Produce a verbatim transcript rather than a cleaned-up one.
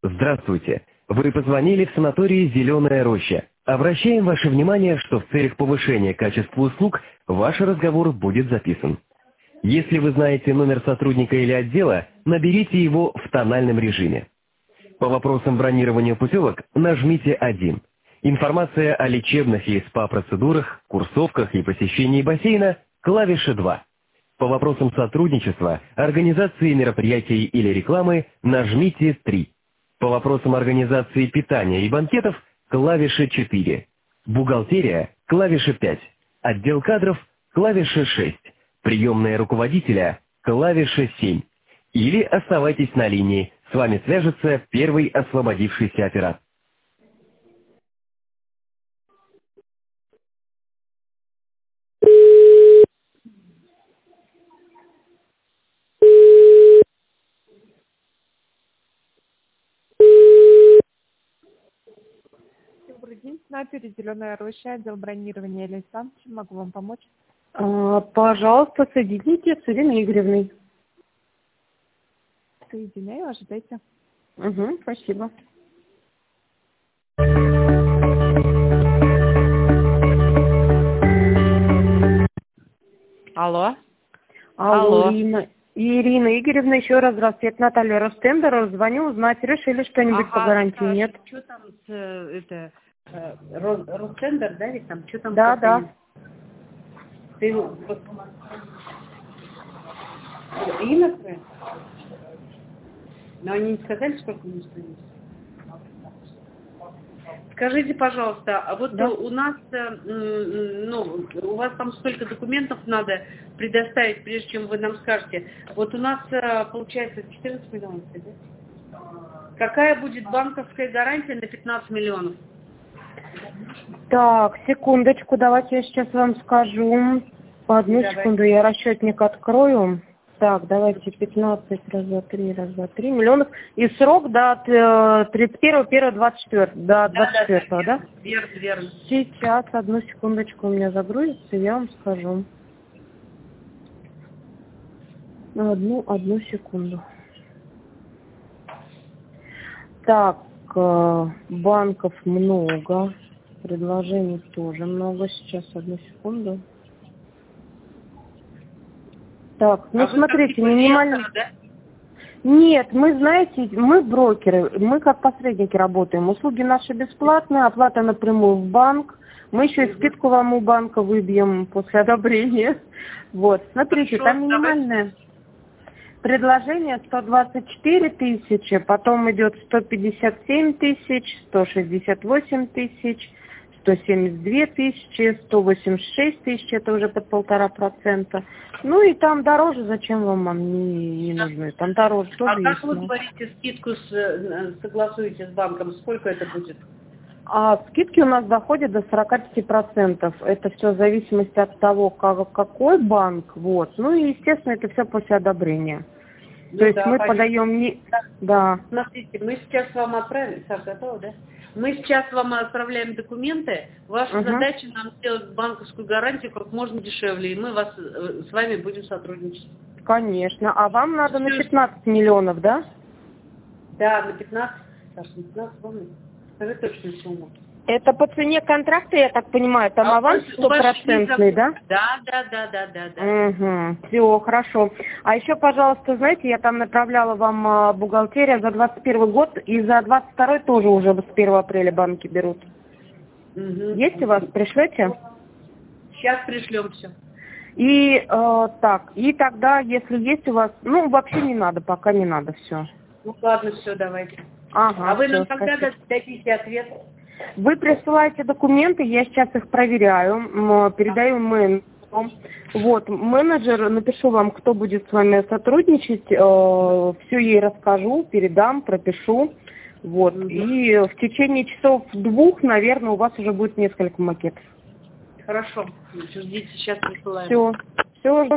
Здравствуйте. Вы позвонили в санаторий «Зеленая роща». Обращаем ваше внимание, что в целях повышения качества услуг ваш разговор будет записан. Если вы знаете номер сотрудника или отдела, наберите его в тональном режиме. По вопросам бронирования путевок нажмите один. Информация о лечебных и СПА-процедурах, курсовках и посещении бассейна – клавиша два. По вопросам сотрудничества, организации мероприятий или рекламы нажмите три. По вопросам организации питания и банкетов – клавиша четыре. Бухгалтерия – клавиша пять. Отдел кадров – клавиша шесть. Приемная руководителя – клавиша семь. Или оставайтесь на линии, с вами свяжется первый освободившийся оператор. Добрый день, снайпер, «Зеленая роща», отдел бронирования Лейсан. Чем могу вам помочь? А, пожалуйста, соедините с Ириной Игоревной. Соединяю, ожидайте. Угу, спасибо. Алло. Алло, Алло. Ирина. Ирина Игоревна, еще раз здравствуйте. Это Наталья Ростендер. Звоню узнать, решили что-нибудь Ага, по гарантии, да, нет? Что там с, э, это, э, Ро- Ростендер, да, ведь там, что там? Да, как-то да. Ты вот- Ирина твоя? Но они не сказали, сколько мне стоит? Скажите, пожалуйста, а вот Да. у нас, э, м, ну, у вас там сколько документов надо предоставить, прежде чем вы нам скажете? Вот у нас, э, получается, четырнадцать миллионов, да? Какая будет банковская гарантия на пятнадцать миллионов? Так, секундочку, давайте я сейчас вам скажу. По одну Давай. секунду, я расчетник открою. Так, давайте пятнадцать, раз, два, три, раз, два, три миллионов. И срок до э, тридцать первого первого двадцать четвёртого, до двадцать четвёртого, да? Верно, верно. Сейчас, одну секундочку, у меня загрузится, я вам скажу. Одну, одну секунду. Так, э, банков много, предложений тоже много. Сейчас, одну секунду. Так, ну А вы смотрите, как типа минимально... риэлтора, да? Нет, мы, знаете, мы брокеры, мы как посредники работаем. Услуги наши бесплатные, оплата напрямую в банк. Мы еще и скидку вам у банка выбьем после одобрения. Вот, смотрите, Хорошо, там минимальное предложение сто двадцать четыре тысячи, потом идет сто пятьдесят семь тысяч, сто шестьдесят восемь тысяч, сто семьдесят две тысячи, сто восемьдесят шесть тысяч, это уже под полтора процента. Ну и там дороже, зачем вам они не нужны? Там дороже тоже А есть. как вы но- говорите, скидку с, э, согласуете с банком? Сколько это будет? А скидки у нас доходят до сорок пять процентов. Это все в зависимости от того, как, какой банк. Вот. Ну и, естественно, это все после одобрения. Ну То есть да, мы понятно. подаем не... Да. Смотрите, мы сейчас вам отправим, Саш, готова, да? Мы сейчас вам отправляем документы. Ваша Угу. задача нам сделать банковскую гарантию как можно дешевле, и мы вас, э, с вами будем сотрудничать. Конечно. А вам надо на Всё. пятнадцать миллионов, да? Да, на пятнадцать, Саша, на пятнадцать, помню. Скажи точную сумму. Это по цене контракта, я так понимаю, там А у аванс вас- у вас стопроцентный, шли- да? Да, да, да, да, да, да. Угу. Все, хорошо. А еще, пожалуйста, знаете, я там направляла вам а, бухгалтерия за двадцать первый год, и за двадцать второй тоже уже с первого апреля банки берут. Мгм. Есть у вас? Пришлете? Сейчас пришлем все. И э, так, и тогда, если есть у вас, ну, вообще не надо, пока не надо, все. Ну ладно, все, давайте. Ага, А вы всё, нам когда спасибо. дадите ответ? Вы присылаете документы, я сейчас их проверяю, м, передаю менеджеру. Вот, менеджер, напишу вам, кто будет с вами сотрудничать, э, все ей расскажу, передам, пропишу. Вот, Мгм. и в течение часов двух, наверное, у вас уже будет несколько макетов. Хорошо. Ждите, сейчас присылаем. Все, все.